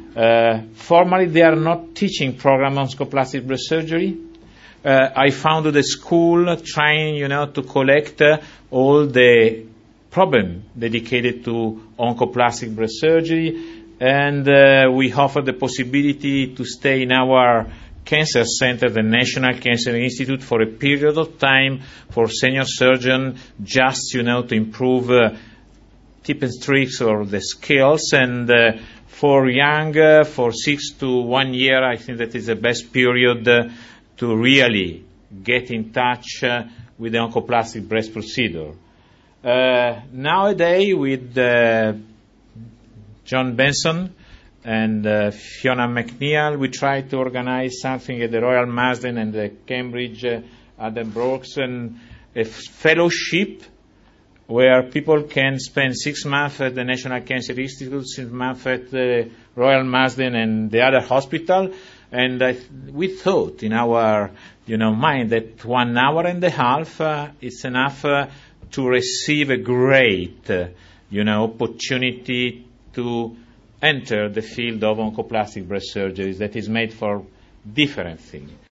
Formally, they are not teaching program on oncoplastic breast surgery. I founded a school trying, to collect all the problem dedicated to oncoplastic breast surgery, and we offer the possibility to stay in our cancer center, the National Cancer Institute, for a period of time for senior surgeon, just, to improve tips and tricks or the skills, and for young, for 6 to 1 year, I think that is the best period to really get in touch with the oncoplastic breast procedure. Nowadays, with John Benson and Fiona McNeil, we try to organize something at the Royal Marsden and the Cambridge Addenbrooke's, and a fellowship where people can spend 6 months at the National Cancer Institute, 6 months at the Royal Marsden and the other hospital. And we thought in our, mind that 1 hour and a half is enough to receive a great, opportunity to enter the field of oncoplastic breast surgery that is made for different things.